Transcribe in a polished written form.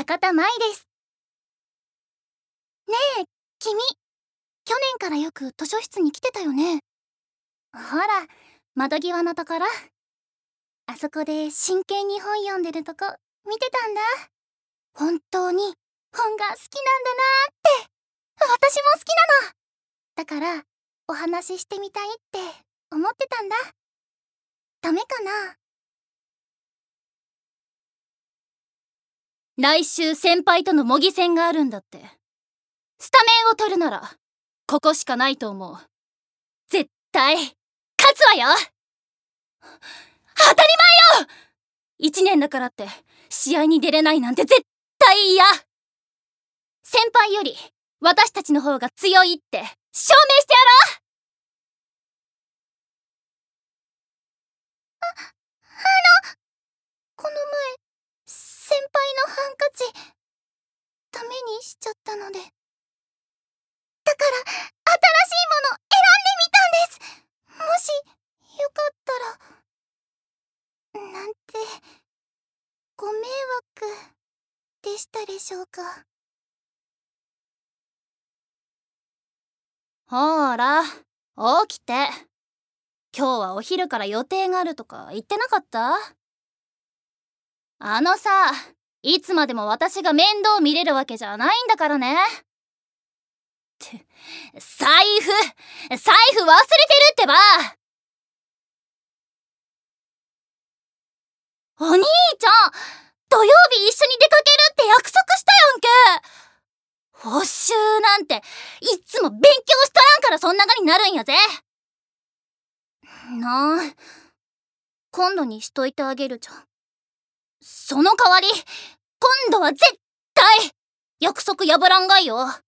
中田舞です。ねえ、君、去年からよく図書室に来てたよね。ほら、窓際のところ。あそこで真剣に本読んでるとこ見てたんだ。本当に本が好きなんだなーって。私も好きなの。だからお話ししてみたいって思ってたんだ。ダメかな？ 来週先輩との模擬戦があるんだって。スタメンを取るならここしかないと思う。絶対勝つわよ。当たり前よ。1年だからって試合に出れないなんて絶対嫌。先輩より私たちの方が強いって証明してやろう。 この前先輩のハンカチダメにしちゃったので、だから新しいもの選んでみたんです。もしよかったらなんてご迷惑でしたでしょうか？ ほーら起きて。今日はお昼から予定があるとか言ってなかった？さ、いつまでも私が面倒見れるわけじゃないんだからね。って財布忘れてるってば。お兄ちゃん、土曜日一緒に出かけるって約束したやんけ。補習なんていっつも勉強しとらんからそんながになるんやぜ。なあ、今度にしといてあげるじゃん。その代わり今度は絶対約束破らんがいよ。